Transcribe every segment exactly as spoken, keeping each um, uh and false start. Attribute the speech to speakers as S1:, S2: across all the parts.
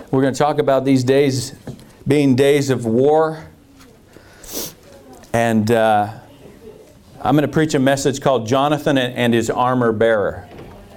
S1: We're going to talk about these days being days of war. And uh, I'm going to preach a message called Jonathan and His Armor Bearer.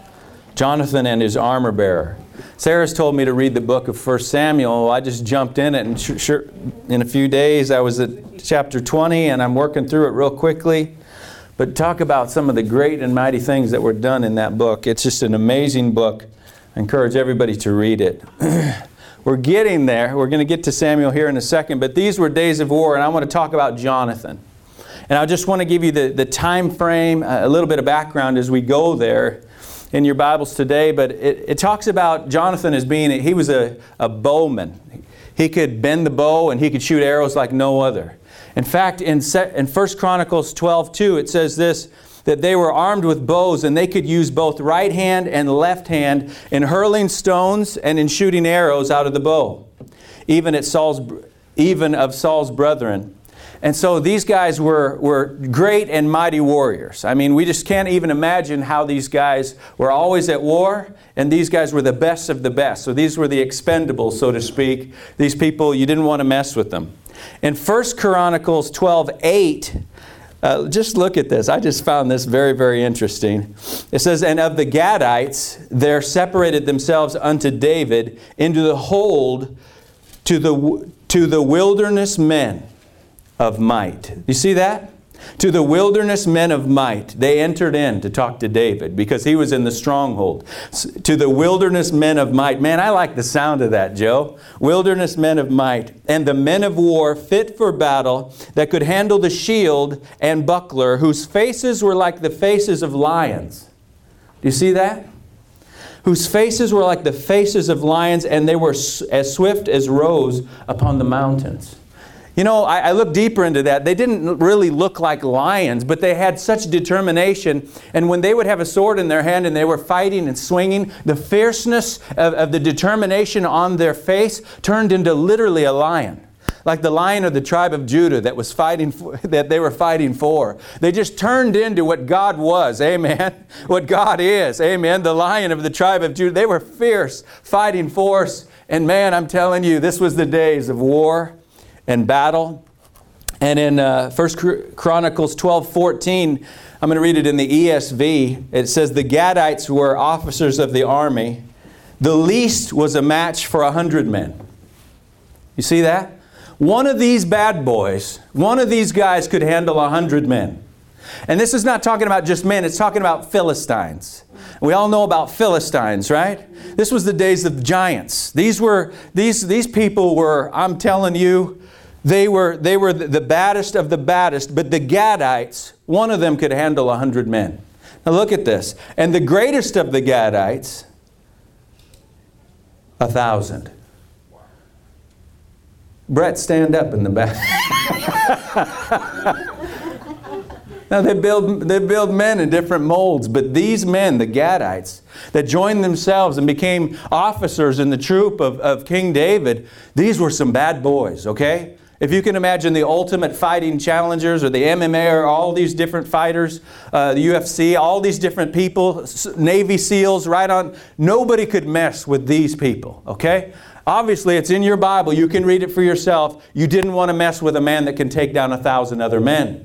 S1: Jonathan and His Armor Bearer. Sarah's told me to read the book of First Samuel. I just jumped in it, and sh- sh- in a few days I was at chapter twenty, and I'm working through it real quickly. But talk about some of the great and mighty things that were done in that book. It's just an amazing book. I encourage everybody to read it. We're getting there. We're going to get to Samuel here in a second. But these were days of war, and I want to talk about Jonathan. And I just want to give you the, the time frame, a little bit of background as we go there in your Bibles today. But it, it talks about Jonathan as being, he was a, a bowman. He could bend the bow and he could shoot arrows like no other. In fact, in, in First Chronicles twelve two, it says this, that they were armed with bows and they could use both right hand and left hand in hurling stones and in shooting arrows out of the bow, even at Saul's, even of Saul's brethren. And so these guys were, were great and mighty warriors. I mean, we just can't even imagine how these guys were always at war, and these guys were the best of the best. So these were the expendables, so to speak. These people, you didn't want to mess with them. In First Chronicles twelve eight, Uh, just look at this. I just found this very, very interesting. It says, and of the Gadites, there separated themselves unto David into the hold to the, to the wilderness men of might. You see that? To the wilderness men of might. They entered in to talk to David because he was in the stronghold. To the wilderness men of might. Man, I like the sound of that, Joe. Wilderness men of might. And the men of war fit for battle that could handle the shield and buckler, whose faces were like the faces of lions. Do you see that? Whose faces were like the faces of lions, and they were as swift as roes upon the mountains. You know, I, I looked deeper into that. They didn't really look like lions, but they had such determination. And when they would have a sword in their hand and they were fighting and swinging, the fierceness of, of the determination on their face turned into literally a lion. Like the Lion of the tribe of Judah that was fighting for, that they were fighting for. They just turned into what God was. Amen. What God is. Amen. The Lion of the tribe of Judah. They were fierce, fighting force. And man, I'm telling you, this was the days of war and battle. And in uh, First Chronicles twelve fourteen, I'm going to read it in the E S V. It says, the Gadites were officers of the army. The least was a match for a hundred men. You see that? One of these bad boys, one of these guys could handle a hundred men. And this is not talking about just men, it's talking about Philistines. We all know about Philistines, right? This was the days of giants. These were these these people were, I'm telling you, They were, they were the baddest of the baddest, but the Gadites, one of them could handle a hundred men. Now look at this. And the greatest of the Gadites, a thousand. Brett, stand up in the back. Now they build, they build men in different molds, but these men, the Gadites, that joined themselves and became officers in the troop of, of King David, these were some bad boys, okay? If you can imagine the Ultimate Fighting Challengers or the M M A or all these different fighters, uh, the U F C, all these different people, Navy SEALs, right on. Nobody could mess with these people, okay? Obviously, it's in your Bible. You can read it for yourself. You didn't want to mess with a man that can take down a thousand other men.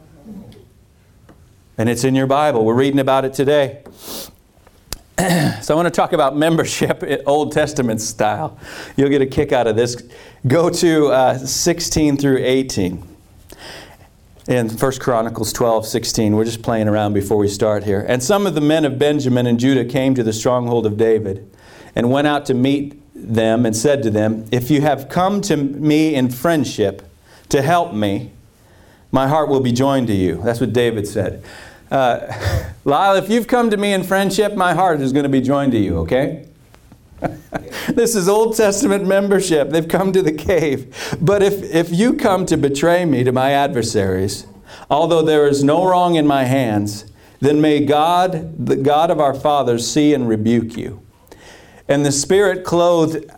S1: And it's in your Bible. We're reading about it today. So I want to talk about membership in Old Testament style. You'll get a kick out of this. Go to uh, sixteen through eighteen. In First Chronicles twelve sixteen. We're just playing around before we start here. And some of the men of Benjamin and Judah came to the stronghold of David and went out to meet them and said to them, if you have come to me in friendship to help me, my heart will be joined to you. That's what David said. Uh, Lyle, if you've come to me in friendship, my heart is going to be joined to you, okay? This is Old Testament membership. They've come to the cave. But if, if you come to betray me to my adversaries, although there is no wrong in my hands, then may God, the God of our fathers, see and rebuke you. And the Spirit clothed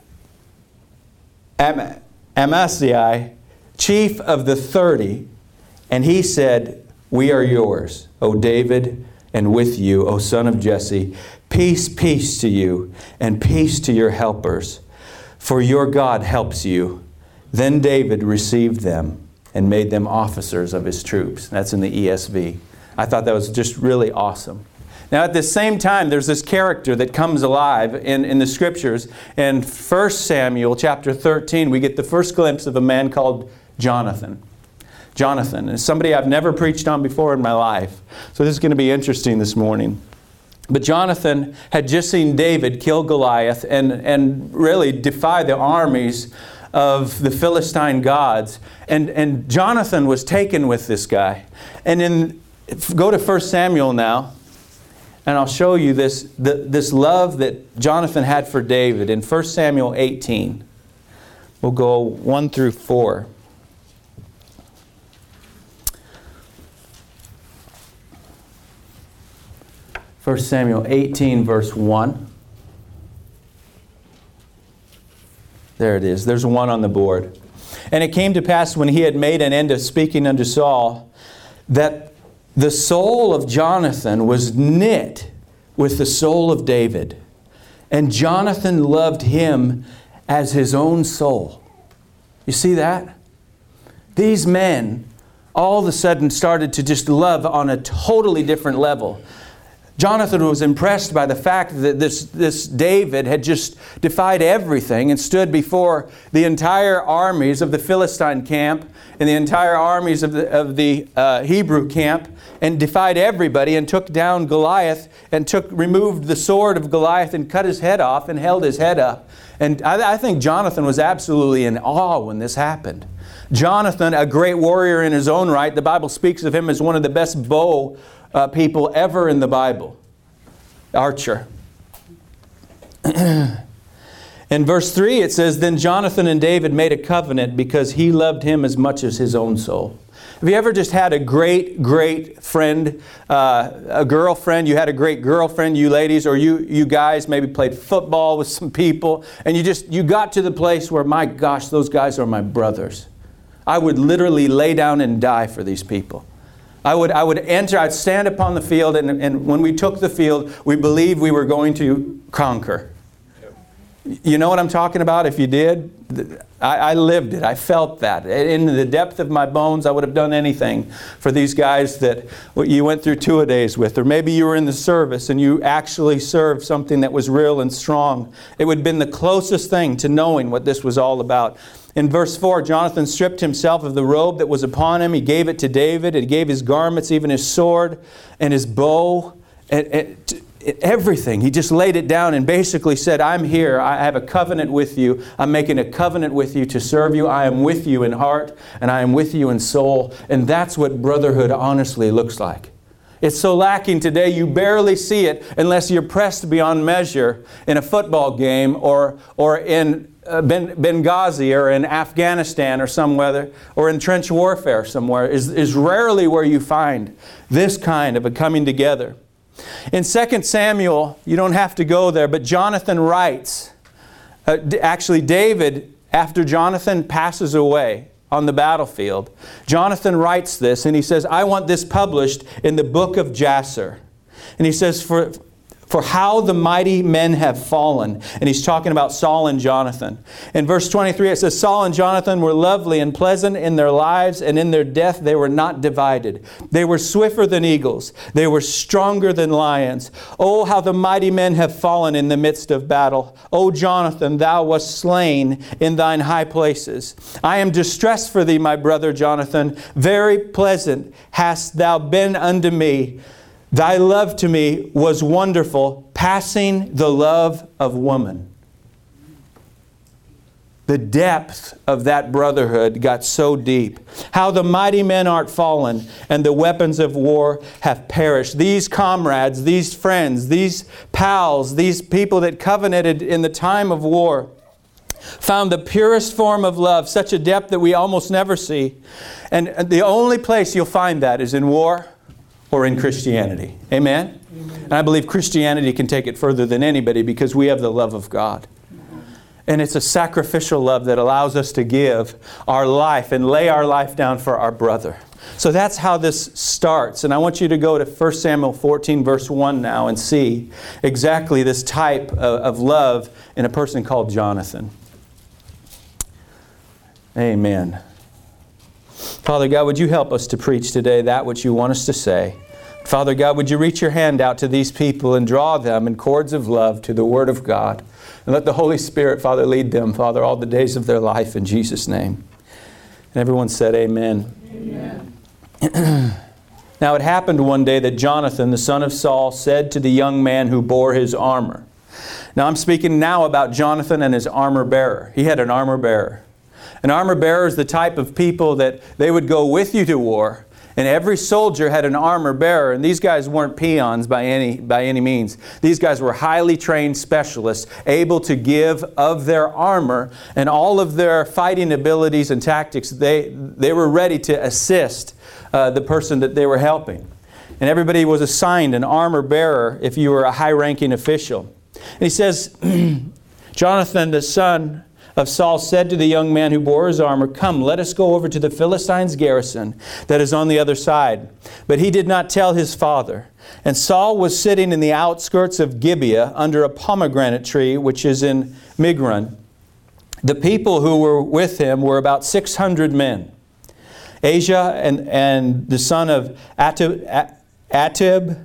S1: Am- Amasai, chief of the thirty, and he said, we are yours, O David, and with you, O son of Jesse. Peace, peace to you, and peace to your helpers. for your God helps you." Then David received them and made them officers of his troops. That's in the E S V. I thought that was just really awesome. Now at the same time, there's this character that comes alive in, in the Scriptures. In First Samuel chapter thirteen, we get the first glimpse of a man called Jonathan. Jonathan is somebody I've never preached on before in my life. So this is going to be interesting this morning. But Jonathan had just seen David kill Goliath and, and really defy the armies of the Philistine gods. And, and Jonathan was taken with this guy. And in, go to First Samuel now, and I'll show you this, the, this love that Jonathan had for David in First Samuel eighteen. We'll go one through four. First Samuel eighteen, verse one. There it is. There's one on the board. "And it came to pass when he had made an end of speaking unto Saul, that the soul of Jonathan was knit with the soul of David. And Jonathan loved him as his own soul." You see that? These men all of a sudden started to just love on a totally different level. Jonathan was impressed by the fact that this, this David had just defied everything and stood before the entire armies of the Philistine camp and the entire armies of the, of the uh, Hebrew camp, and defied everybody and took down Goliath and took removed the sword of Goliath and cut his head off and held his head up. And I, I think Jonathan was absolutely in awe when this happened. Jonathan, a great warrior in his own right, the Bible speaks of him as one of the best bow Uh, people ever in the Bible. Archer. In verse three it says, "Then Jonathan and David made a covenant because he loved him as much as his own soul." Have you ever just had a great, great friend, uh, a girlfriend? You had a great girlfriend, you ladies, or you, you guys maybe played football with some people, and you just, you got to the place where, my gosh, those guys are my brothers. I would literally lay down and die for these people. I would, I would enter, I'd stand upon the field, and, and when we took the field, we believed we were going to conquer. Yep. You know what I'm talking about? If you did, I, I lived it. I felt that. In the depth of my bones, I would have done anything for these guys that you went through two-a-days with. Or maybe you were in the service and you actually served something that was real and strong. It would have been the closest thing to knowing what this was all about. In verse four, Jonathan stripped himself of the robe that was upon him. He gave it to David. He gave his garments, even his sword and his bow, and, and everything. He just laid it down and basically said, "I'm here. I have a covenant with you. I'm making a covenant with you to serve you. I am with you in heart and I am with you in soul." And that's what brotherhood honestly looks like. It's so lacking today, you barely see it unless you're pressed beyond measure in a football game or, or in uh, ben, Benghazi or in Afghanistan or somewhere, or in trench warfare somewhere, is, is rarely where you find this kind of a coming together. In Second Samuel, you don't have to go there, but Jonathan writes, uh, actually David, after Jonathan passes away on the battlefield, Jonathan writes this, and he says, "I want this published in the book of Jasher." And he says, for, for how the mighty men have fallen. And he's talking about Saul and Jonathan. In verse twenty-three it says, "Saul and Jonathan were lovely and pleasant in their lives, and in their death they were not divided. They were swifter than eagles. They were stronger than lions. Oh, how the mighty men have fallen in the midst of battle. O Jonathan, thou wast slain in thine high places. I am distressed for thee, my brother Jonathan. Very pleasant hast thou been unto me. Thy love to me was wonderful, passing the love of woman." The depth of that brotherhood got so deep. "How the mighty men art fallen, and the weapons of war have perished." These comrades, these friends, these pals, these people that covenanted in the time of war, found the purest form of love, such a depth that we almost never see. And the only place you'll find that is in war or in Christianity. Amen? Amen? And I believe Christianity can take it further than anybody because we have the love of God. And it's a sacrificial love that allows us to give our life and lay our life down for our brother. So that's how this starts. And I want you to go to First Samuel fourteen verse one now and see exactly this type of, of love in a person called Jonathan. Amen. Father God, would you help us to preach today that which you want us to say? Father God, would you reach your hand out to these people and draw them in cords of love to the Word of God? And let the Holy Spirit, Father, lead them, Father, all the days of their life in Jesus' name. And everyone said amen. Amen. Now it happened one day that Jonathan, the son of Saul, said to the young man who bore his armor. Now I'm speaking now about Jonathan and his armor bearer. He had an armor bearer. An armor bearer is the type of people that they would go with you to war. And every soldier had an armor bearer. And these guys weren't peons by any, by any means. These guys were highly trained specialists, able to give of their armor and all of their fighting abilities and tactics. They, they were ready to assist uh, the person that they were helping. And everybody was assigned an armor bearer if you were a high-ranking official. And he says, Jonathan, the son of Saul, said to the young man who bore his armor, "Come, let us go over to the Philistines' garrison that is on the other side." But he did not tell his father. And Saul was sitting in the outskirts of Gibeah under a pomegranate tree, which is in Migron. The people who were with him were about six hundred men. Asa and, and the son of Atib, Atib,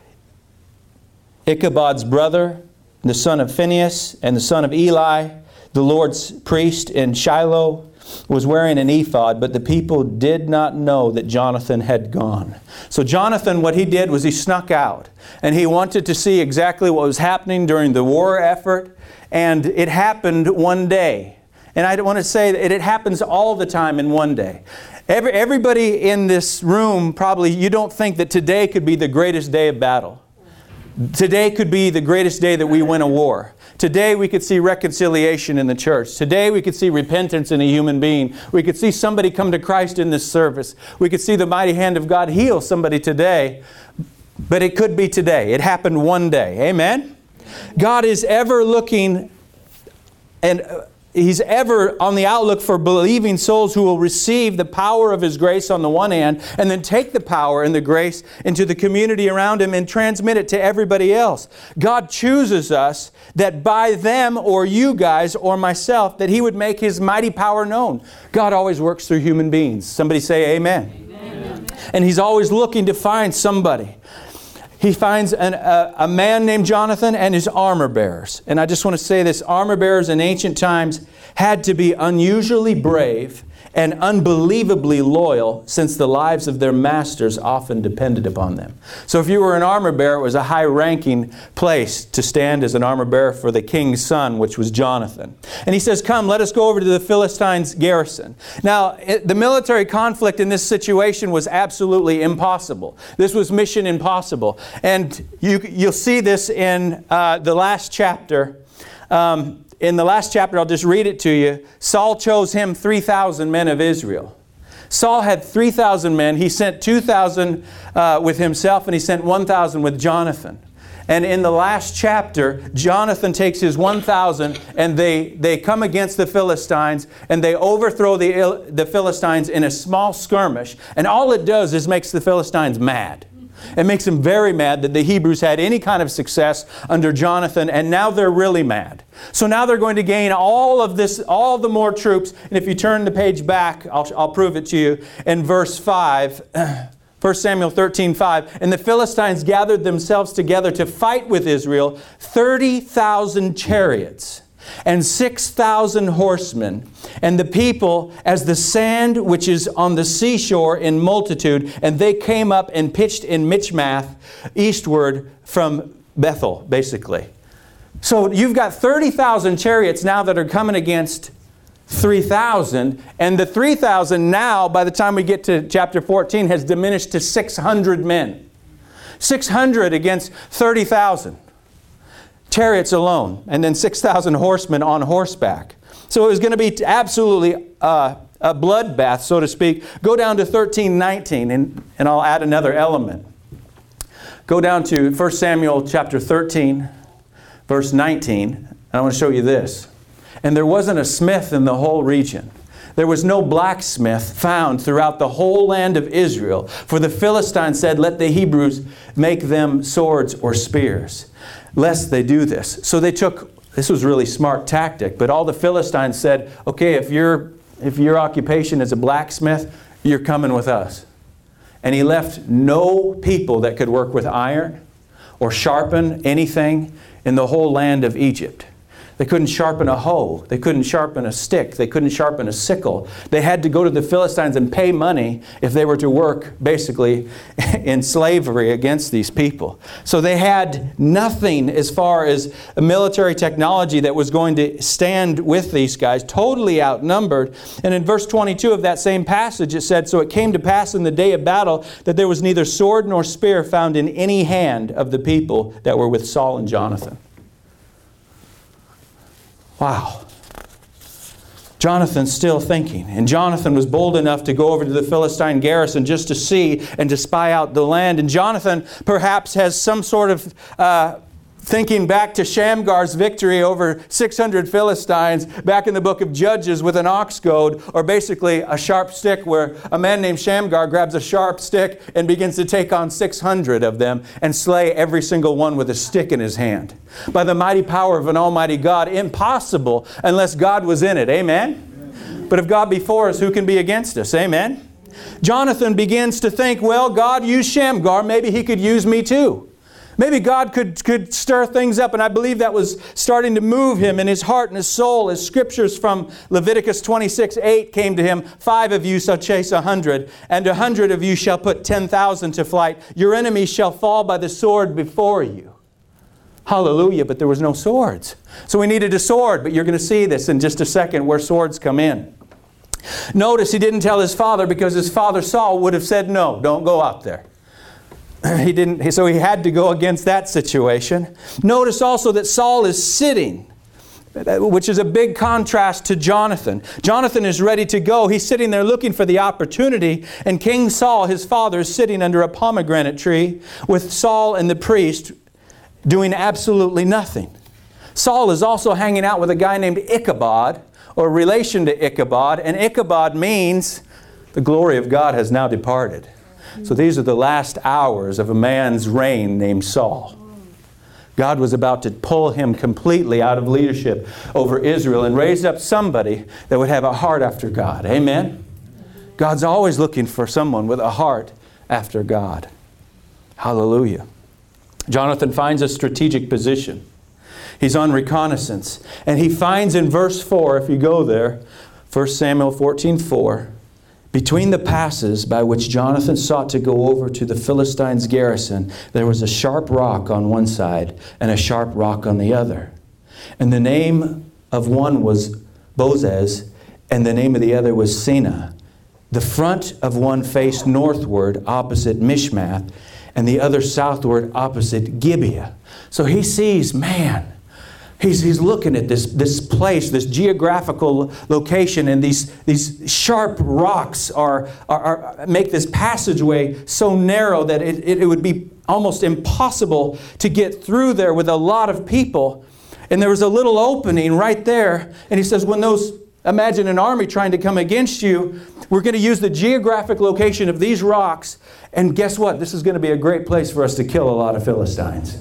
S1: Ichabod's brother, the son of Phinehas, and the son of Eli, the Lord's priest in Shiloh, was wearing an ephod, but the people did not know that Jonathan had gone. So Jonathan, what he did was he snuck out, and he wanted to see exactly what was happening during the war effort, and it happened one day. And I want to say that it happens all the time in one day. Every, everybody in this room, probably, you don't think that today could be the greatest day of battle. Today could be the greatest day that we win a war. Today we could see reconciliation in the church. Today we could see repentance in a human being. We could see somebody come to Christ in this service. We could see the mighty hand of God heal somebody today. But it could be today. It happened one day. Amen? God is ever looking, and He's ever on the outlook for believing souls who will receive the power of His grace on the one hand, and then take the power and the grace into the community around Him and transmit it to everybody else. God chooses us that by them or you guys or myself, that He would make His mighty power known. God always works through human beings. Somebody say amen. Amen. And He's always looking to find somebody. He finds an, a, a man named Jonathan and his armor bearers. And I just want to say this, armor bearers in ancient times had to be unusually brave and unbelievably loyal, since the lives of their masters often depended upon them. So if you were an armor bearer, it was a high-ranking place to stand as an armor bearer for the king's son, which was Jonathan. And he says, "Come, let us go over to the Philistines' garrison." Now, it, the military conflict in this situation was absolutely impossible. This was mission impossible. And you, you'll see this in uh, the last chapter. Um, In the last chapter, I'll just read it to you. Saul chose him three thousand men of Israel. Saul had three thousand men. He sent two thousand uh, with himself, and he sent one thousand with Jonathan. And in the last chapter, Jonathan takes his one thousand, and they, they come against the Philistines, and they overthrow the, the Philistines in a small skirmish. And all it does is makes the Philistines mad. It makes them very mad that the Hebrews had any kind of success under Jonathan, and now they're really mad. So now they're going to gain all of this, all the more troops. And if you turn the page back, I'll, I'll prove it to you. In verse five, First Samuel thirteen five, "And the Philistines gathered themselves together to fight with Israel, thirty thousand chariots and six thousand horsemen, and the people as the sand which is on the seashore in multitude. And they came up and pitched in Michmath, eastward from Bethel," basically. So you've got thirty thousand chariots now that are coming against three thousand. And the three thousand now, by the time we get to chapter fourteen, has diminished to six hundred men. six hundred against thirty thousand. Chariots alone, and then six thousand horsemen on horseback. So it was going to be absolutely uh, a bloodbath, so to speak. Go down to thirteen nineteen, and, and I'll add another element. Go down to First Samuel chapter thirteen, verse nineteen, and I want to show you this. "And there wasn't a smith in the whole region. There was no blacksmith found throughout the whole land of Israel. For the Philistines said, 'Let the Hebrews make them swords or spears, lest they do this.' So they took," this was really smart tactic, but all the Philistines said, "Okay, if you're if your occupation is a blacksmith, you're coming with us. And he left no people that could work with iron or sharpen anything in the whole land of Egypt. They couldn't sharpen a hoe. They couldn't sharpen a stick. They couldn't sharpen a sickle. They had to go to the Philistines and pay money if they were to work basically in slavery against these people. So they had nothing as far as a military technology that was going to stand with these guys, totally outnumbered. And in verse twenty-two of that same passage it said, "So it came to pass in the day of battle that there was neither sword nor spear found in any hand of the people that were with Saul and Jonathan." Wow. Jonathan's still thinking. And Jonathan was bold enough to go over to the Philistine garrison just to see and to spy out the land. And Jonathan perhaps has some sort of uh, thinking back to Shamgar's victory over six hundred Philistines back in the book of Judges with an ox goad, or basically a sharp stick, where a man named Shamgar grabs a sharp stick and begins to take on six hundred of them and slay every single one with a stick in his hand. By the mighty power of an almighty God, impossible unless God was in it. Amen? Amen. But if God be for us, who can be against us? Amen? Jonathan begins to think, well, God used Shamgar, maybe He could use me too. Maybe God could, could stir things up, and I believe that was starting to move him in his heart and his soul as scriptures from Leviticus twenty-six eight came to him. Five of you shall chase a hundred, and a hundred of you shall put ten thousand to flight. Your enemies shall fall by the sword before you. Hallelujah, but there was no swords. So we needed a sword, but you're going to see this in just a second where swords come in. Notice he didn't tell his father, because his father Saul would have said, no, don't go out there. He didn't, so he had to go against that situation. Notice also that Saul is sitting, which is a big contrast to Jonathan. Jonathan is ready to go. He's sitting there looking for the opportunity. And King Saul, his father, is sitting under a pomegranate tree with Saul and the priest doing absolutely nothing. Saul is also hanging out with a guy named Ichabod, or relation to Ichabod. And Ichabod means the glory of God has now departed. So these are the last hours of a man's reign named Saul. God was about to pull him completely out of leadership over Israel and raise up somebody that would have a heart after God. Amen? God's always looking for someone with a heart after God. Hallelujah. Jonathan finds a strategic position. He's on reconnaissance. And he finds in verse four, if you go there, First Samuel fourteen four, between the passes by which Jonathan sought to go over to the Philistines' garrison, there was a sharp rock on one side and a sharp rock on the other. And the name of one was Bozez, and the name of the other was Seneh. The front of one faced northward opposite Mishmath, and the other southward opposite Gibeah. So he sees, man, He's, he's looking at this, this place, this geographical location, and these, these sharp rocks are, are, are make this passageway so narrow that it, it, it would be almost impossible to get through there with a lot of people. And there was a little opening right there. And he says, when those, imagine an army trying to come against you, we're going to use the geographic location of these rocks. And guess what? This is going to be a great place for us to kill a lot of Philistines.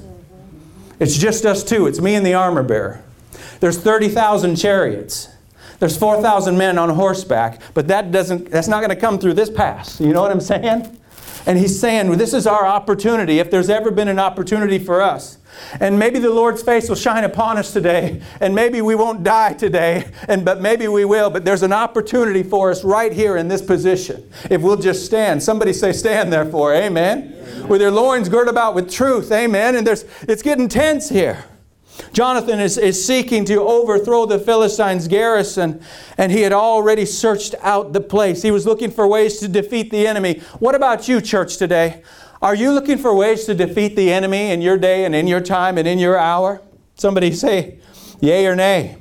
S1: It's just us two. It's me and the armor bearer. There's thirty thousand chariots. There's four thousand men on horseback. But that doesn't, that's not going to come through this pass. You know what I'm saying? And he's saying, well, this is our opportunity, if there's ever been an opportunity for us. And maybe the Lord's face will shine upon us today. And maybe we won't die today. And but maybe we will. But there's an opportunity for us right here in this position. If we'll just stand. Somebody say stand therefore. Amen. Amen. With their loins girt about with truth. Amen. And there's it's getting tense here. Jonathan is, is seeking to overthrow the Philistines' garrison, and he had already searched out the place. He was looking for ways to defeat the enemy. What about you, church, today? Are you looking for ways to defeat the enemy in your day and in your time and in your hour? Somebody say yay or nay.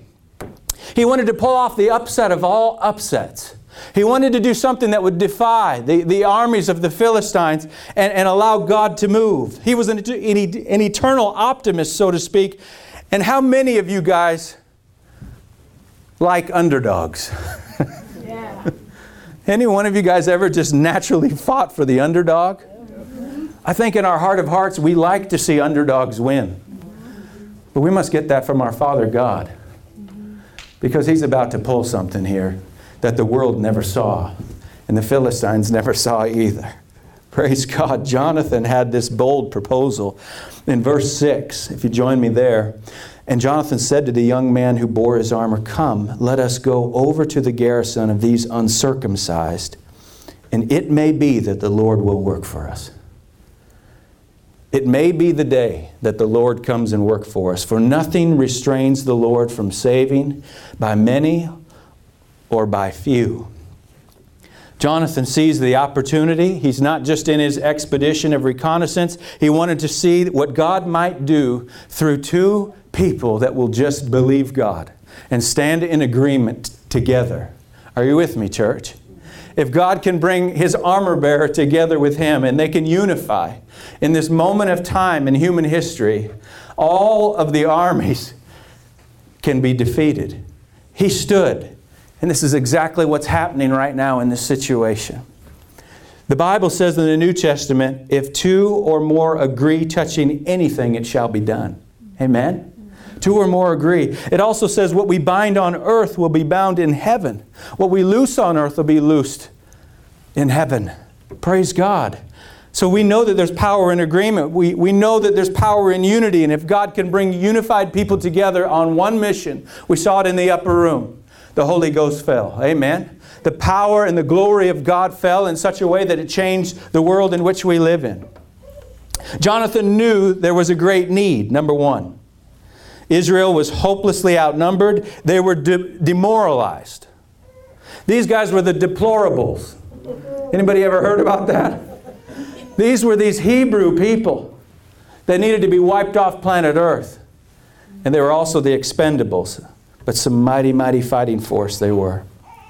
S1: He wanted to pull off the upset of all upsets. He wanted to do something that would defy the, the armies of the Philistines and, and allow God to move. He was an, an, an eternal optimist, so to speak. And how many of you guys like underdogs? Yeah. Any one of you guys ever just naturally fought for the underdog? Mm-hmm. I think in our heart of hearts we like to see underdogs win. But we must get that from our Father God. Because He's about to pull something here that the world never saw. And the Philistines never saw either. Praise God. Jonathan had this bold proposal. In verse six, if you join me there, and Jonathan said to the young man who bore his armor, "Come, let us go over to the garrison of these uncircumcised, and it may be that the Lord will work for us." It may be the day that the Lord comes and work for us, for nothing restrains the Lord from saving by many or by few. Jonathan sees the opportunity. He's not just in his expedition of reconnaissance. He wanted to see what God might do through two people that will just believe God and stand in agreement together. Are you with me, church? If God can bring His armor bearer together with Him and they can unify in this moment of time in human history, all of the armies can be defeated. He stood. And this is exactly what's happening right now in this situation. The Bible says in the New Testament, if two or more agree touching anything, it shall be done. Amen? Two or more agree. It also says what we bind on earth will be bound in heaven. What we loose on earth will be loosed in heaven. Praise God. So we know that there's power in agreement. We, we know that there's power in unity. And if God can bring unified people together on one mission, we saw it in the upper room. The Holy Ghost fell. Amen. The power and the glory of God fell in such a way that it changed the world in which we live in. Jonathan knew there was a great need, number one. Israel was hopelessly outnumbered. They were de- demoralized. These guys were the deplorables. Anybody ever heard about that? These were these Hebrew people that needed to be wiped off planet Earth. And they were also the expendables. But some mighty, mighty fighting force they were.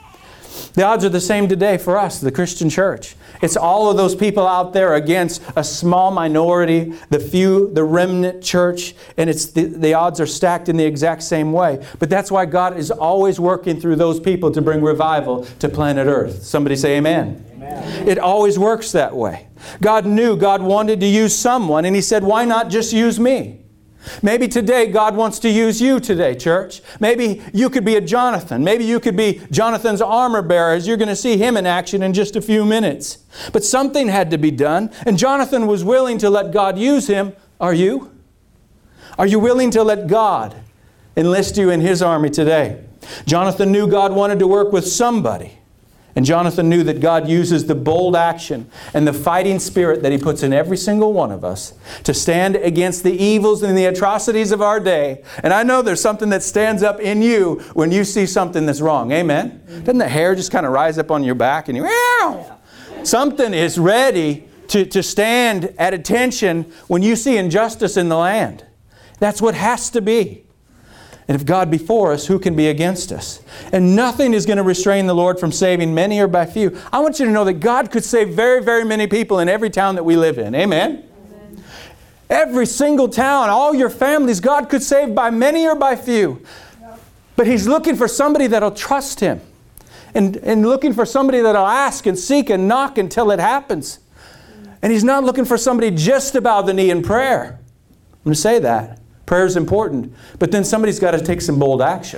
S1: The odds are the same today for us, the Christian church. It's all of those people out there against a small minority, the few, the remnant church, and it's the, the odds are stacked in the exact same way. But that's why God is always working through those people to bring revival to planet Earth. Somebody say amen. Amen. It always works that way. God knew God wanted to use someone, and He said, why not just use me? Maybe today God wants to use you today, church. Maybe you could be a Jonathan. Maybe you could be Jonathan's armor bearer, as you're going to see him in action in just a few minutes. But something had to be done, and Jonathan was willing to let God use him. Are you? Are you willing to let God enlist you in His army today? Jonathan knew God wanted to work with somebody. And Jonathan knew that God uses the bold action and the fighting spirit that He puts in every single one of us to stand against the evils and the atrocities of our day. And I know there's something that stands up in you when you see something that's wrong. Amen? Doesn't the hair just kind of rise up on your back and you, Ow! Something is ready to, to stand at attention when you see injustice in the land. That's what has to be. And if God be for us, who can be against us? And nothing is going to restrain the Lord from saving many or by few. I want you to know that God could save very, very many people in every town that we live in. Amen? Amen. Every single town, all your families, God could save by many or by few. But He's looking for somebody that'll trust Him. And, and looking for somebody that'll ask and seek and knock until it happens. And He's not looking for somebody just to bow the knee in prayer. I'm going to say that. Prayer is important. But then somebody's got to take some bold action.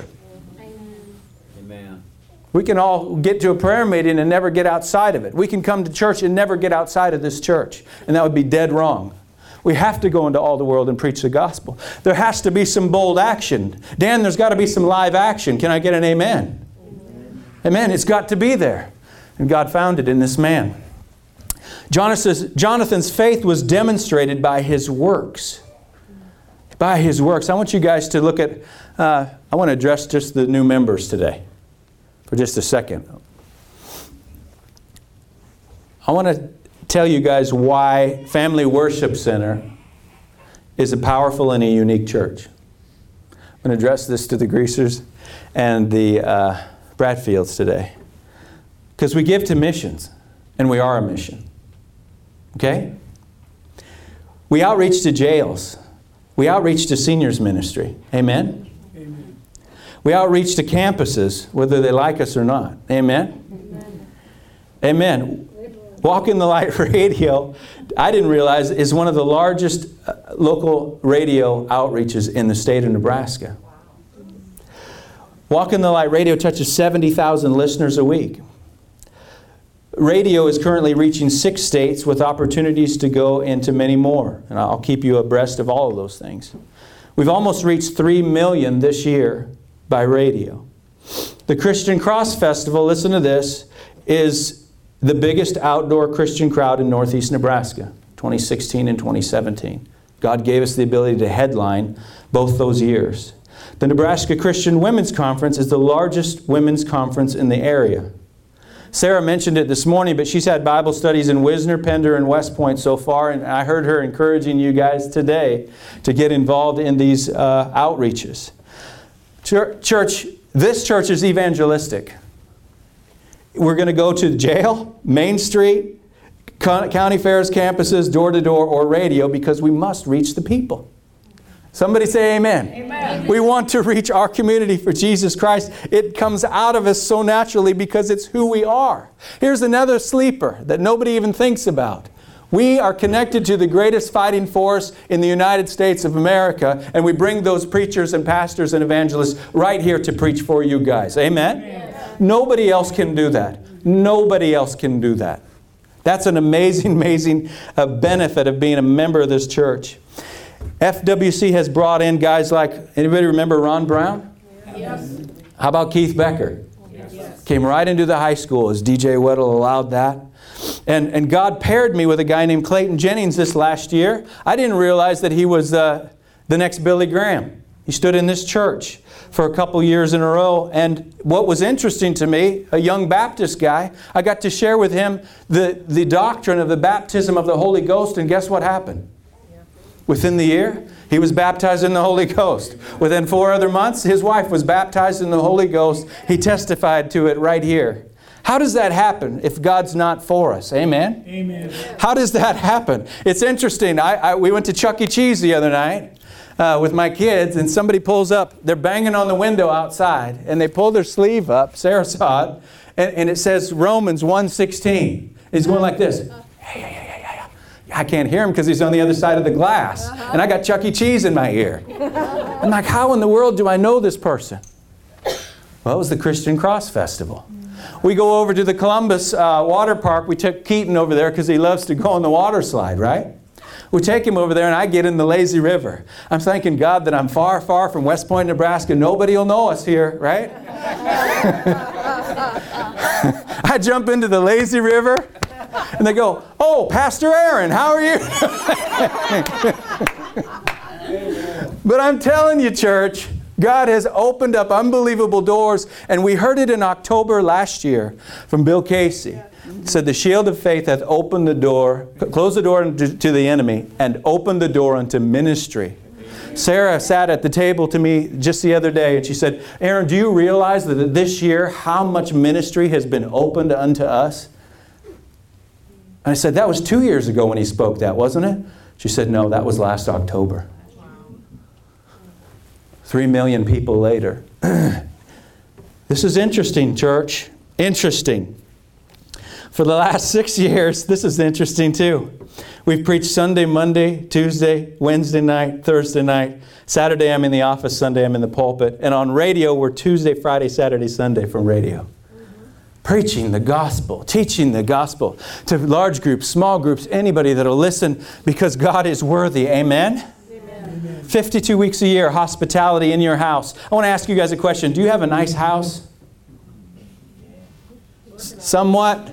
S2: Amen.
S3: Amen.
S1: We can all get to a prayer meeting and never get outside of it. We can come to church and never get outside of this church. And that would be dead wrong. We have to go into all the world and preach the gospel. There has to be some bold action. Dan, there's got to be some live action. Can I get an amen? Amen. Amen. It's got to be there. And God found it in this man. Jonathan's, Jonathan's faith was demonstrated by his works. By his works. I want you guys to look at, uh, I want to address just the new members today for just a second. I want to tell you guys why Family Worship Center is a powerful and a unique church. I'm going to address this to the Greasers and the uh, Bradfields today. Because we give to missions, and we are a mission. Okay? We outreach to jails. We outreach to seniors ministry. Amen? Amen. We outreach to campuses, whether they like us or not. Amen? Amen. Amen. Walk in the Light Radio, I didn't realize, is one of the largest local radio outreaches in the state of Nebraska. Walk in the Light Radio touches seventy thousand listeners a week. Radio is currently reaching six states with opportunities to go into many more. And I'll keep you abreast of all of those things. We've almost reached three million this year by radio. The Christian Cross Festival, listen to this, is the biggest outdoor Christian crowd in Northeast Nebraska, twenty sixteen and twenty seventeen. God gave us the ability to headline both those years. The Nebraska Christian Women's Conference is the largest women's conference in the area. Sarah mentioned it this morning, but she's had Bible studies in Wisner, Pender, and West Point so far, and I heard her encouraging you guys today to get involved in these uh, outreaches. Church, this church is evangelistic. We're going to go to jail, Main Street, county fairs, campuses, door to door, or radio because we must reach the people. Somebody say amen. Amen. We want to reach our community for Jesus Christ. It comes out of us so naturally because it's who we are. Here's another sleeper that nobody even thinks about. We are connected to the greatest fighting force in the United States of America, and we bring those preachers and pastors and evangelists right here to preach for you guys. Amen? Amen. Nobody else can do that. Nobody else can do that. That's an amazing, amazing uh, benefit of being a member of this church. F W C has brought in guys like, anybody remember Ron Brown? Yes. How about Keith Becker? Yes. Came right into the high school as D J Weddle allowed that. And, and God paired me with a guy named Clayton Jennings this last year. I didn't realize that he was uh, the next Billy Graham. He stood in this church for a couple years in a row. And what was interesting to me, a young Baptist guy, I got to share with him the, the doctrine of the baptism of the Holy Ghost. And guess what happened? Within the year, he was baptized in the Holy Ghost. Within four other months, his wife was baptized in the Holy Ghost. He testified to it right here. How does that happen if God's not for us? Amen? Amen. How does that happen? It's interesting. I, I, we went to Chuck E. Cheese the other night uh, with my kids, and somebody pulls up. They're banging on the window outside, and they pull their sleeve up. Sarah saw it, and, and it says Romans one sixteen. He's going like this. Hey, hey, hey. I can't hear him because he's on the other side of the glass. Uh-huh. And I got Chuck E. Cheese in my ear. I'm like, how in the world do I know this person? Well, it was the Christian Cross Festival. We go over to the Columbus uh, water park. We took Keaton over there because he loves to go on the water slide, right? We take him over there and I get in the lazy river. I'm thanking God that I'm far, far from West Point, Nebraska. Nobody will know us here, right? I jump into the lazy river. And they go, oh, Pastor Aaron, how are you? But I'm telling you, church, God has opened up unbelievable doors. And we heard it in October last year from Bill Casey. It said, the shield of faith hath opened the door, closed the door to the enemy, and opened the door unto ministry. Sarah sat at the table to me just the other day, and she said, Aaron, do you realize that this year how much ministry has been opened unto us? And I said, that was two years ago when he spoke that, wasn't it? She said, no, that was last October. Three million people later. This is interesting, church. Interesting. For the last six years, this is interesting too. We've preached Sunday, Monday, Tuesday, Wednesday night, Thursday night. Saturday I'm in the office, Sunday I'm in the pulpit. And on radio, we're Tuesday, Friday, Saturday, Sunday from radio. Preaching the gospel, teaching the gospel to large groups, small groups, anybody that will listen because God is worthy. Amen? Amen? fifty-two weeks a year, hospitality in your house. I want to ask you guys a question. Do you have a nice house? Somewhat?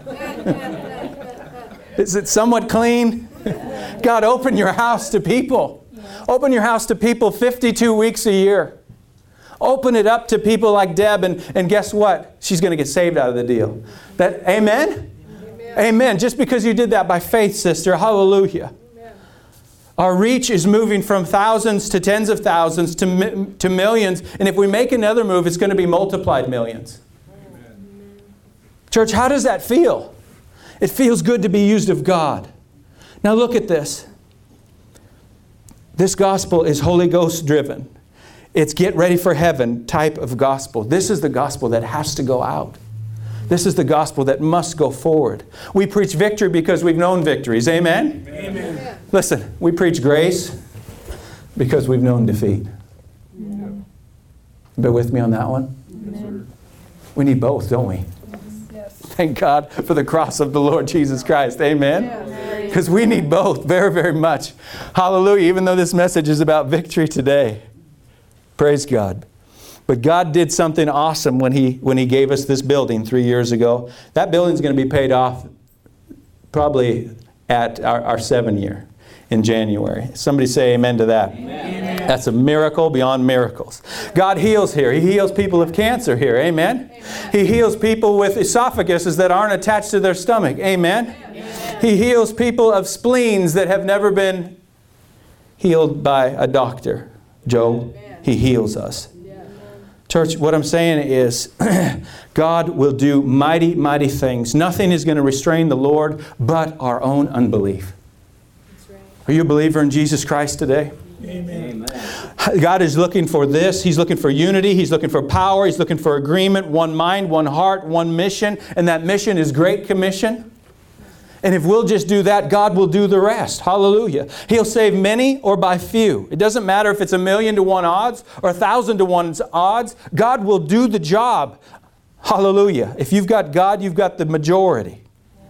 S1: Is it somewhat clean? God, open your house to people. Open your house to people fifty-two weeks a year. Open it up to people like Deb, and, and guess what? She's going to get saved out of the deal. That, amen? Amen? Amen. Just because you did that by faith, sister. Hallelujah. Amen. Our reach is moving from thousands to tens of thousands to, to millions. And if we make another move, it's going to be multiplied millions. Amen. Church, how does that feel? It feels good to be used of God. Now look at this. This gospel is Holy Ghost driven. It's get ready for heaven type of gospel. This is the gospel that has to go out. This is the gospel that must go forward. We preach victory because we've known victories. Amen? Amen. Listen, we preach grace because we've known defeat. Amen. Bear with me on that one. Amen. We need both, don't we?
S2: Yes.
S1: Thank God for the cross of the Lord Jesus Christ. Amen? Because we need both very, very much. Hallelujah. Even though this message is about victory today. Praise God. But God did something awesome when He when He gave us this building three years ago. That building's going to be paid off probably at our, our seven year in January. Somebody say amen to that.
S2: Amen.
S1: That's a miracle beyond miracles. God heals here. He heals people of cancer here. Amen. Amen. He heals people with esophaguses that aren't attached to their stomach. Amen. Amen. He heals people of spleens that have never been healed by a doctor. Joe, He heals us. Church, what I'm saying is God will do mighty, mighty things. Nothing is going to restrain the Lord but our own unbelief. That's right. Are you a believer in Jesus Christ today?
S2: Amen.
S1: God is looking for this. He's looking for unity. He's looking for power. He's looking for agreement, one mind, one heart, one mission. And that mission is Great Commission. And if we'll just do that, God will do the rest. Hallelujah. He'll save many or by few. It doesn't matter if it's a million to one odds or a thousand to one odds. God will do the job. Hallelujah. If you've got God, you've got the majority.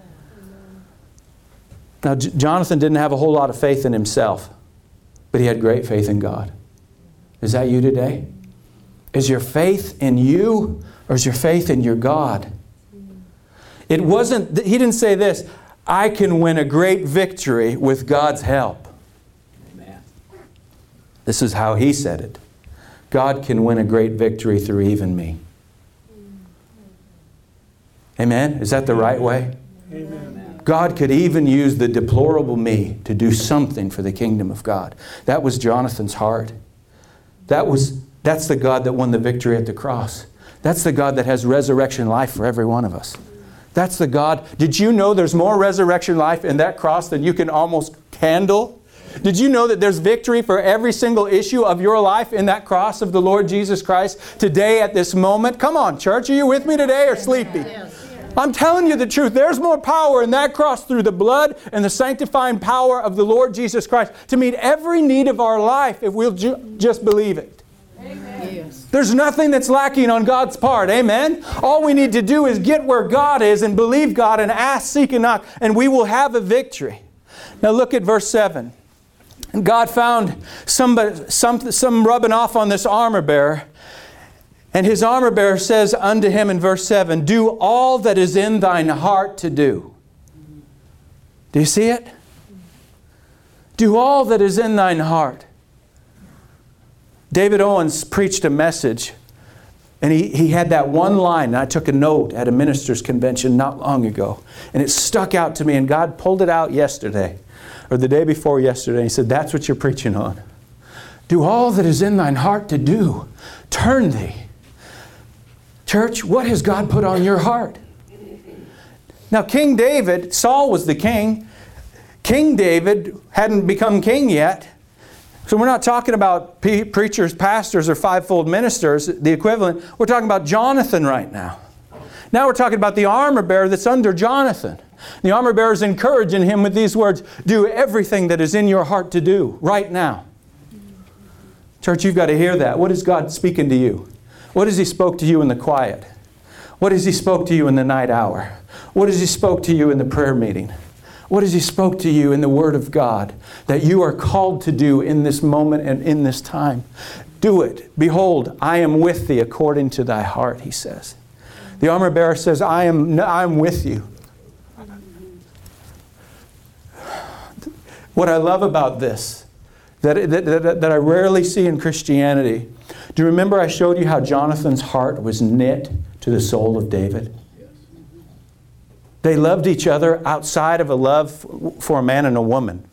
S1: Now, J- Jonathan didn't have a whole lot of faith in himself, but he had great faith in God. Is that you today? Is your faith in you or is your faith in your God? It wasn't, he didn't say this, I can win a great victory with God's help. Amen. This is how he said it. God can win a great victory through even me. Amen? Is that the right way?
S2: Amen.
S1: God could even use the deplorable me to do something for the kingdom of God. That was Jonathan's heart. That was, that's the God that won the victory at the cross. That's the God that has resurrection life for every one of us. That's the God. Did you know there's more resurrection life in that cross than you can almost handle? Did you know that there's victory for every single issue of your life in that cross of the Lord Jesus Christ today at this moment? Come on, church. Are you with me today or sleepy?
S2: Yes.
S1: I'm telling you the truth. There's more power in that cross through the blood and the sanctifying power of the Lord Jesus Christ to meet every need of our life if we'll ju- just believe it.
S2: Amen. Yes.
S1: There's nothing that's lacking on God's part. Amen? All we need to do is get where God is and believe God and ask, seek, and knock, and we will have a victory. Now look at verse seven. God found somebody, some, some rubbing off on this armor bearer. And his armor bearer says unto him in verse seven, do all that is in thine heart to do. Do you see it? Do all that is in thine heart. David Owens preached a message, and he, he had that one line, and I took a note at a minister's convention not long ago, and it stuck out to me, and God pulled it out yesterday, or the day before yesterday, and He said, that's what you're preaching on. Do all that is in thine heart to do. Turn thee. Church, what has God put on your heart? Now, King David, Saul was the king. King David hadn't become king yet. So we're not talking about pe- preachers, pastors, or fivefold ministers, the equivalent. We're talking about Jonathan right now. Now we're talking about the armor bearer that's under Jonathan. The armor bearer is encouraging him with these words, do everything that is in your heart to do right now. Church, you've got to hear that. What is God speaking to you? What has He spoke to you in the quiet? What has He spoke to you in the night hour? What has He spoke to you in the prayer meeting? What has He spoke to you in the Word of God that you are called to do in this moment and in this time? Do it. Behold, I am with thee according to thy heart, He says. The armor bearer says, I am, I am with you. What I love about this, that, that, that, that I rarely see in Christianity, do you remember I showed you how Jonathan's heart was knit to the soul of David? They loved each other outside of a love for a man and a woman.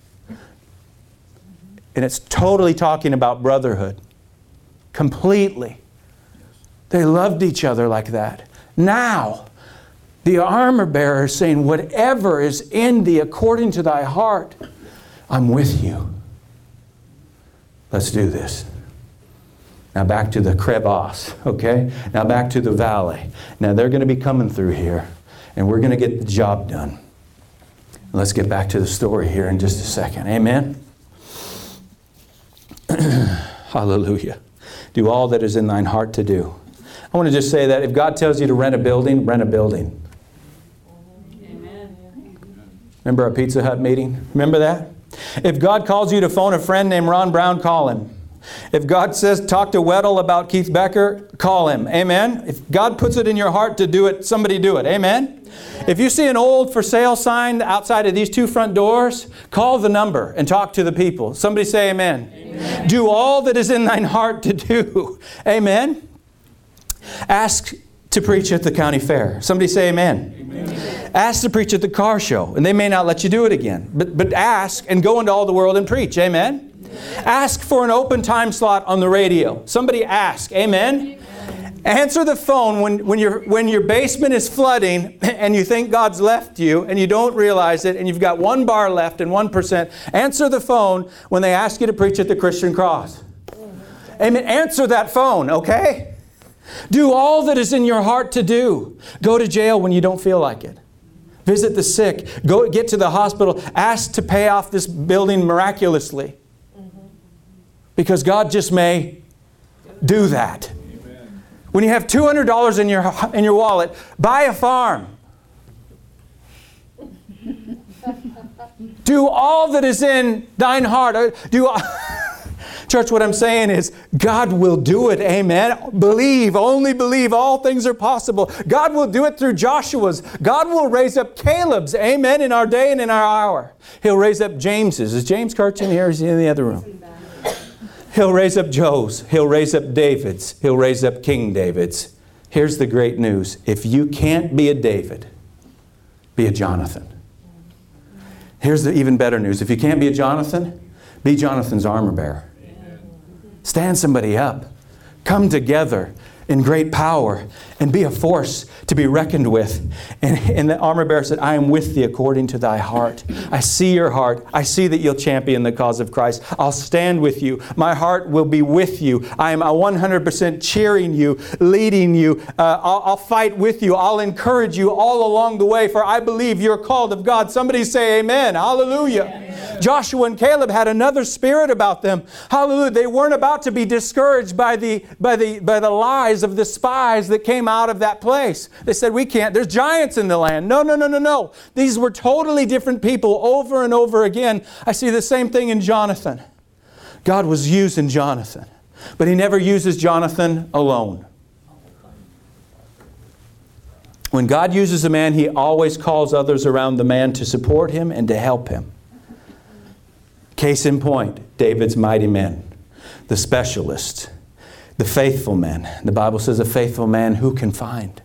S1: And it's totally talking about brotherhood. Completely. They loved each other like that. Now, the armor bearer is saying, whatever is in thee according to thy heart, I'm with you. Let's do this. Now back to the crevasse, okay? Now back to the valley. Now they're going to be coming through here. And we're going to get the job done. Let's get back to the story here in just a second. Amen? Hallelujah. Do all that is in thine heart to do. I want to just say that if God tells you to rent a building, rent a building.
S2: Amen.
S1: Remember our Pizza Hut meeting? Remember that? If God calls you to phone a friend named Ron Brown, call him. If God says talk to Weddle about Keith Becker, call him. Amen? If God puts it in your heart to do it, somebody do it. Amen? If you see an old for sale sign outside of these two front doors, call the number and talk to the people. Somebody say amen. Amen. Do all that is in thine heart to do. Amen? Ask to preach at the county fair. Somebody say amen. Amen. Ask to preach at the car show, and they may not let you do it again. But, but ask and go into all the world and preach. Amen? Amen. Ask for an open time slot on the radio. Somebody ask. Amen? Amen. Answer the phone when, when, your, when your basement is flooding and you think God's left you and you don't realize it and you've got one bar left and one percent. Answer the phone when they ask you to preach at the Christian Cross. Amen. Answer that phone, okay? Do all that is in your heart to do. Go to jail when you don't feel like it. Visit the sick. Go get to the hospital. Ask to pay off this building miraculously. Because God just may do that. Amen. When you have two hundred dollars in your, in your wallet, buy a farm. Do all that is in thine heart. Do Church, what I'm saying is God will do it. Amen. Believe, only believe. All things are possible. God will do it through Joshua's. God will raise up Caleb's. Amen. In our day and in our hour. He'll raise up James's. Is James Kirch in here? Or is he in the other room? He'll raise up Joe's. He'll raise up David's. He'll raise up King David's. Here's the great news. If you can't be a David, be a Jonathan. Here's the even better news. If you can't be a Jonathan, be Jonathan's armor bearer. Stand somebody up. Come together in great power and be a force to be reckoned with. And, and the armor bearer said, I am with thee according to thy heart. I see your heart. I see that you'll champion the cause of Christ. I'll stand with you. My heart will be with you. I am one hundred percent cheering you, leading you. Uh, I'll, I'll fight with you. I'll encourage you all along the way, for I believe you're called of God. Somebody say amen. Hallelujah. Amen. Joshua and Caleb had another spirit about them. Hallelujah. They weren't about to be discouraged by the, by the, by the lies of the spies that came out of that place. They said, we can't. There's giants in the land. No, no, no, no, no. These were totally different people over and over again. I see the same thing in Jonathan. God was using Jonathan. But He never uses Jonathan alone. When God uses a man, He always calls others around the man to support him and to help him. Case in point, David's mighty men, the specialists, the faithful men. The Bible says a faithful man who can find.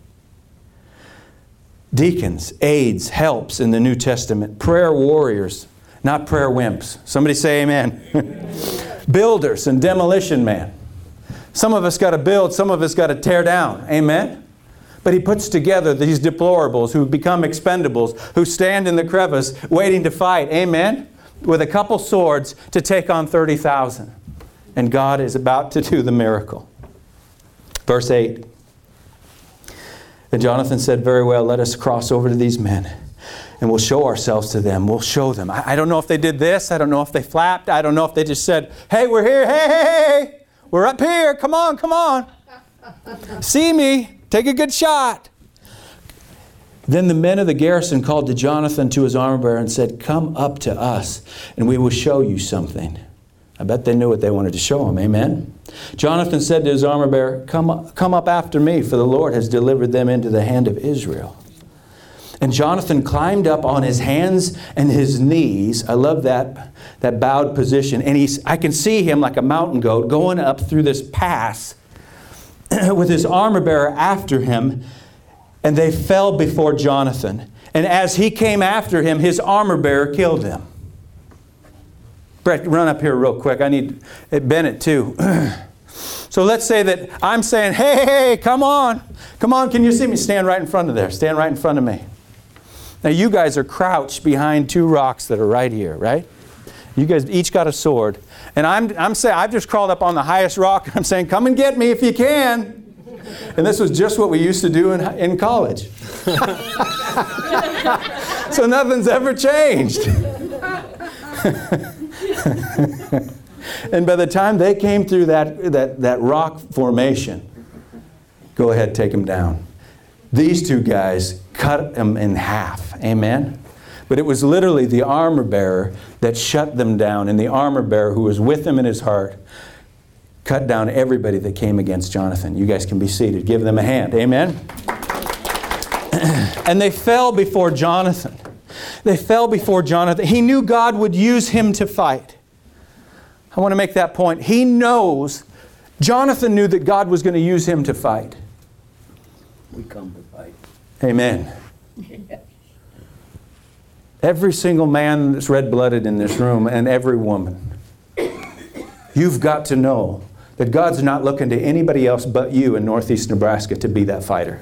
S1: Deacons, aides, helps in the New Testament. Prayer warriors, not prayer wimps. Somebody say amen. Builders and demolition man. Some of us got to build, some of us got to tear down. Amen. But He puts together these deplorables who become expendables, who stand in the crevice waiting to fight. Amen. With a couple swords to take on thirty thousand. And God is about to do the miracle. Verse eight. And Jonathan said, very well, let us cross over to these men. And we'll show ourselves to them. We'll show them. I, I don't know if they did this. I don't know if they flapped. I don't know if they just said, hey, we're here. Hey, hey, hey. We're up here. Come on, come on. See me. Take a good shot. Then the men of the garrison called to Jonathan to his armor bearer and said, come up to us and we will show you something. I bet they knew what they wanted to show him. Amen. Jonathan said to his armor bearer, come up, come up after me, for the Lord has delivered them into the hand of Israel. And Jonathan climbed up on his hands and his knees. I love that, that bowed position. And he's, I can see him like a mountain goat going up through this pass with his armor bearer after him. And they fell before Jonathan. And as he came after him, his armor bearer killed him. Brett, run up here real quick. I need Bennett too. So let's say that I'm saying, hey, hey, hey, come on. Come on, can you see me? Stand right in front of there. Stand right in front of me. Now you guys are crouched behind two rocks that are right here, right? You guys each got a sword. And I'm, I'm saying, I've just crawled up on the highest rock. And I'm saying, come and get me if you can. And this was just what we used to do in, in college. So nothing's ever changed. And by the time they came through that, that, that rock formation, Go ahead, take him down. These two guys cut him in half. Amen? But it was literally the armor bearer that shut them down. And the armor bearer who was with him in his heart cut down everybody that came against Jonathan. You guys can be seated. Give them a hand. Amen? And they fell before Jonathan. They fell before Jonathan. He knew God would use him to fight. I want to make that point. He knows, Jonathan knew that God was going to use him to fight.
S3: We come to fight.
S1: Amen. Every single man that's red-blooded in this room and every woman, you've got to know that God's not looking to anybody else but you in Northeast Nebraska to be that fighter.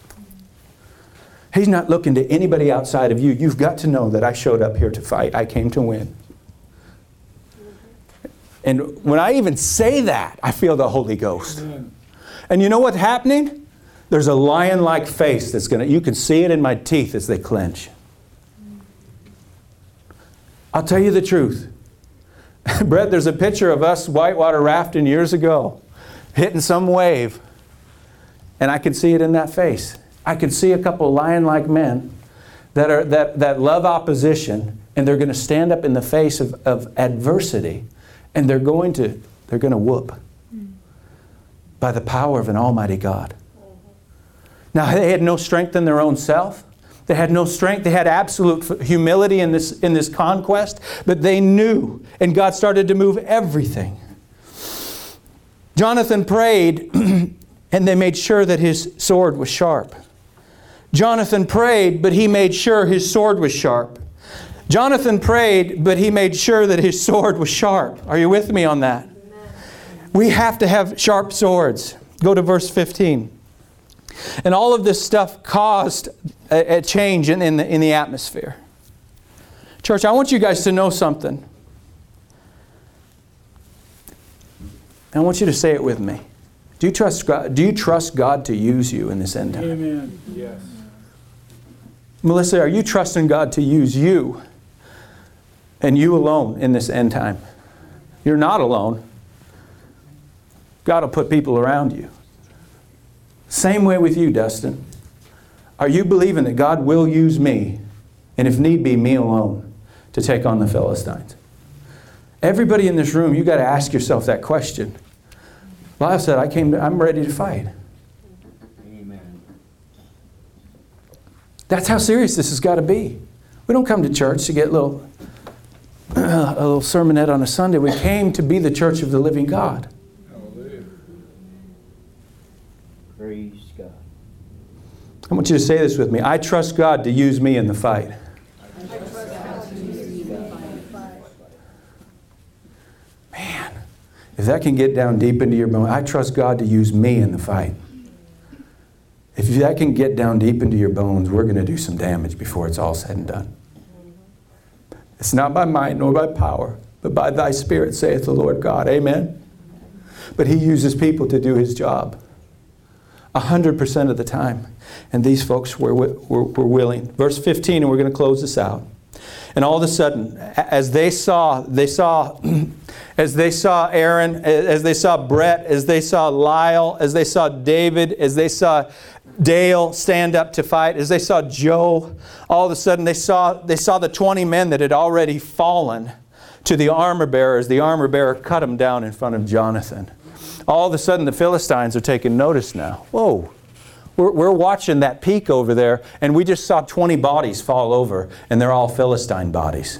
S1: He's not looking to anybody outside of you. You've got to know that I showed up here to fight. I came to win. And when I even say that, I feel the Holy Ghost. Amen. And you know what's happening? There's a lion-like face that's going to, you can see it in my teeth as they clench. I'll tell you the truth. Brett, there's a picture of us whitewater rafting years ago, hitting some wave. And I can see it in that face. I can see a couple lion-like men that are that, that love opposition, and they're going to stand up in the face of, of adversity, and they're going to they're going to whoop by the power of an almighty God. Now, they had no strength in their own self. They had no strength. They had absolute humility in this in this conquest, but they knew, and God started to move everything. Jonathan prayed, and they made sure that his sword was sharp. Jonathan prayed, but he made sure his sword was sharp. Jonathan prayed, but he made sure that his sword was sharp. Are you with me on that? Amen. We have to have sharp swords. Go to verse fifteen. And all of this stuff caused a, a change in, in, the, in the atmosphere. Church, I want you guys to know something. I want you to say it with me. Do you trust God, do you trust God to use you in this end time?
S3: Amen. Yes.
S1: Melissa, are you trusting God to use you and you alone in this end time? You're not alone. God will put people around you. Same way with you, Dustin. Are you believing that God will use me, and if need be, me alone, to take on the Philistines? Everybody in this room, you got to ask yourself that question. Lyle said, I came to, I'm ready to fight.
S3: Amen.
S1: That's how serious this has got to be. We don't come to church to get a little, uh, a little sermonette on a Sunday. We came to be the church of the living God.
S3: Hallelujah. Praise God.
S1: I want you to say this with me. I trust God to use me in the fight.
S2: I trust God to use me in the fight.
S1: Man, if that can get down deep into your bone, I trust God to use me in the fight. If that can get down deep into your bones, we're going to do some damage before it's all said and done. It's not by might nor by power, but by thy Spirit, saith the Lord God. Amen? But He uses people to do His job. A hundred percent of the time. And these folks were, were, were willing. Verse fifteen, and we're going to close this out. And all of a sudden, as they saw, they saw, as they saw Aaron, as they saw Brett, as they saw Lyle, as they saw David, as they saw Dale stand up to fight, as they saw Joe, all of a sudden they saw they saw the twenty men that had already fallen to the armor bearer as the armor bearer cut them down in front of Jonathan. All of a sudden the Philistines are taking notice now. Whoa. We're, we're watching that peak over there, and we just saw twenty bodies fall over, and they're all Philistine bodies.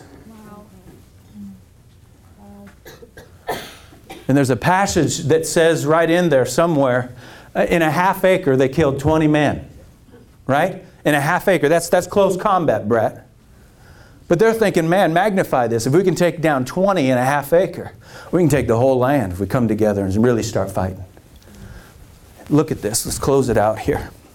S1: Wow. And there's a passage that says right in there somewhere, in a half acre they killed twenty men. Right? In a half acre. That's, that's close combat, Brett. But they're thinking, man, magnify this. If we can take down twenty in a half acre, we can take the whole land if we come together and really start fighting. Look at this. Let's close it out here.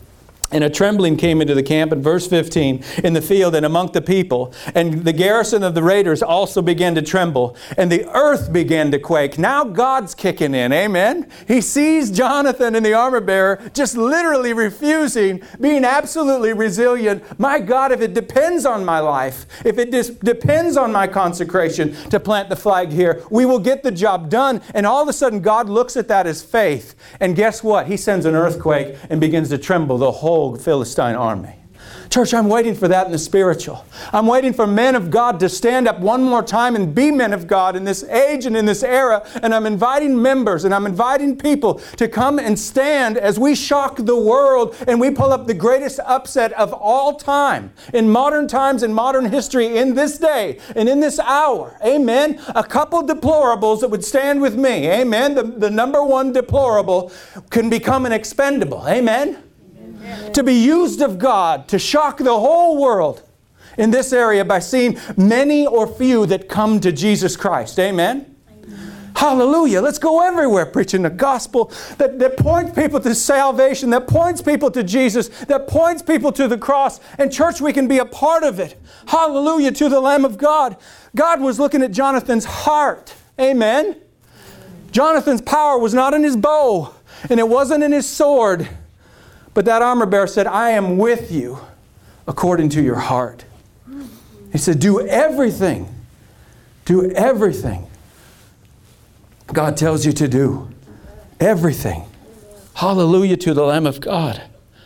S1: And a trembling came into the camp, in verse fifteen, in the field and among the people. And the garrison of the raiders also began to tremble, and the earth began to quake. Now God's kicking in, amen? He sees Jonathan and the armor bearer just literally refusing, being absolutely resilient. My God, if it depends on my life, if it dis- depends on my consecration to plant the flag here, we will get the job done. And all of a sudden, God looks at that as faith. And guess what? He sends an earthquake and begins to tremble the whole Philistine army. Church, I'm waiting for that in the spiritual. I'm waiting for men of God to stand up one more time and be men of God in this age and in this era. And I'm inviting members and I'm inviting people to come and stand as we shock the world and we pull up the greatest upset of all time in modern times and modern history in this day and in this hour. Amen. A couple deplorables that would stand with me. Amen. The, the number one deplorable can become an expendable. Amen. To be used of God to shock the whole world in this area by seeing many or few that come to Jesus Christ. Amen? Amen. Hallelujah. Let's go everywhere preaching the gospel that, that points people to salvation, that points people to Jesus, that points people to the cross. And church, we can be a part of it. Hallelujah to the Lamb of God. God was looking at Jonathan's heart. Amen? Jonathan's power was not in his bow, and it wasn't in his sword. But that armor bearer said, I am with you according to your heart. He said, do everything. Do everything God tells you to do. Everything. Hallelujah to the Lamb of God.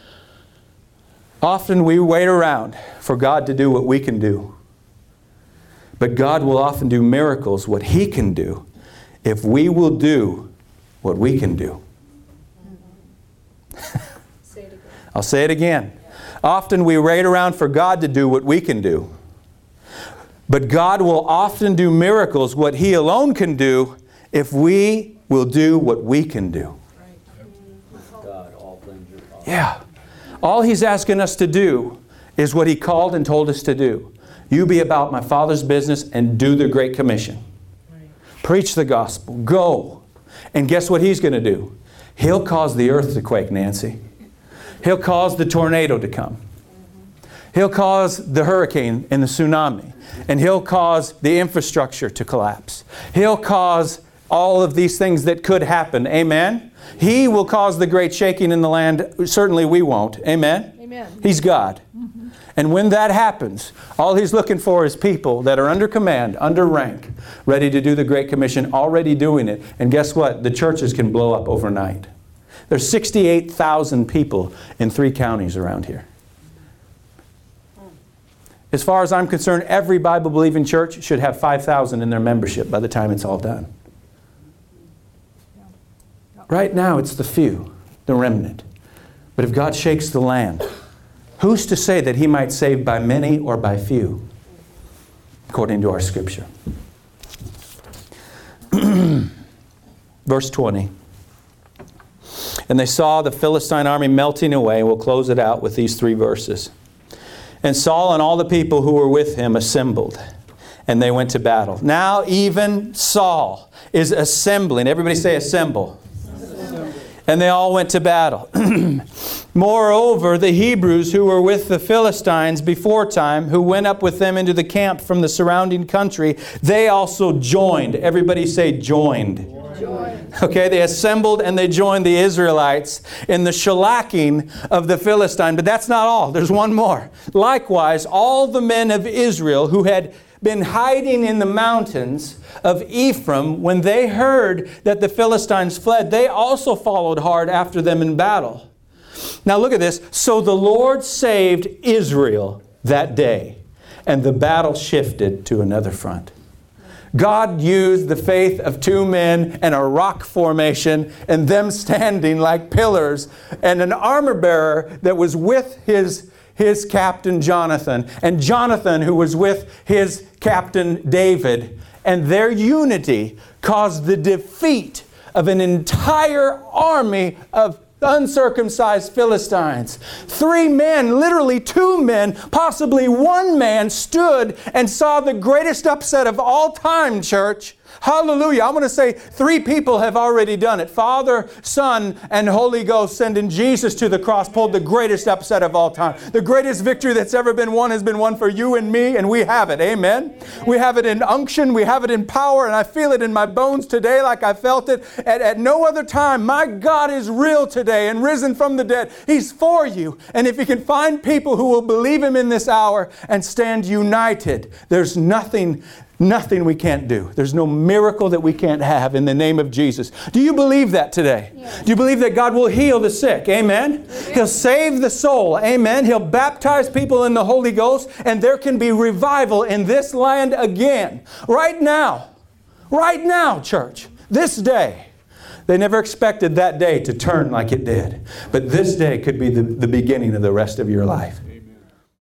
S1: Often we wait around for God to do what we can do. But God will often do miracles, what He can do, if we will do what we can do. I'll say it again. Often we wait around for God to do what we can do. But God will often do miracles, what He alone can do, if we will do what we can do.
S3: God, all things are possible.
S1: Yeah. All He's asking us to do is what He called and told us to do. You be about my Father's business and do the Great Commission. Preach the gospel. Go. And guess what He's going to do? He'll cause the earth to quake, Nancy. He'll cause the tornado to come. He'll cause the hurricane and the tsunami. And He'll cause the infrastructure to collapse. He'll cause all of these things that could happen. Amen? He will cause the great shaking in the land. Certainly we won't. Amen?
S2: Amen.
S1: He's God. Mm-hmm. And when that happens, all He's looking for is people that are under command, under rank, ready to do the Great Commission, already doing it. And guess what? The churches can blow up overnight. There's sixty-eight thousand people in three counties around here. As far as I'm concerned, every Bible-believing church should have five thousand in their membership by the time it's all done. Right now, it's the few, the remnant. But if God shakes the land, who's to say that He might save by many or by few? According to our Scripture. Verse twenty. And they saw the Philistine army melting away. We'll close it out with these three verses. And Saul and all the people who were with him assembled, and they went to battle. Now even Saul is assembling. Everybody say assemble. Assemble. And they all went to battle. Moreover, the Hebrews who were with the Philistines before time, who went up with them into the camp from the surrounding country, they also joined. Everybody say joined. Joined. Okay, they assembled and they joined the Israelites in the shellacking of the Philistine. But that's not all. There's one more. Likewise, all the men of Israel who had been hiding in the mountains of Ephraim, when they heard that the Philistines fled, they also followed hard after them in battle. Now look at this. So the Lord saved Israel that day, and the battle shifted to another front. God used the faith of two men and a rock formation and them standing like pillars and an armor bearer that was with his, his captain Jonathan, and Jonathan who was with his captain David. And their unity caused the defeat of an entire army of uncircumcised Philistines. Three men, literally two men, possibly one man, stood and saw the greatest upset of all time, church. Hallelujah. I'm going to say three people have already done it. Father, Son, and Holy Ghost sending Jesus to the cross pulled the greatest upset of all time. The greatest victory that's ever been won has been won for you and me, and we have it. Amen. We have it in unction. We have it in power, and I feel it in my bones today like I felt it at, at no other time. My God is real today and risen from the dead. He's for you. And if you can find people who will believe Him in this hour and stand united, there's nothing Nothing we can't do. There's no miracle that we can't have in the name of Jesus. Do you believe that today?
S2: Yes.
S1: Do you believe that God will heal the sick? Amen? Amen. He'll save the soul. Amen? He'll baptize people in the Holy Ghost, and there can be revival in this land again. Right now. Right now, church. This day. They never expected that day to turn like it did. But this day could be the, the beginning of the rest of your life.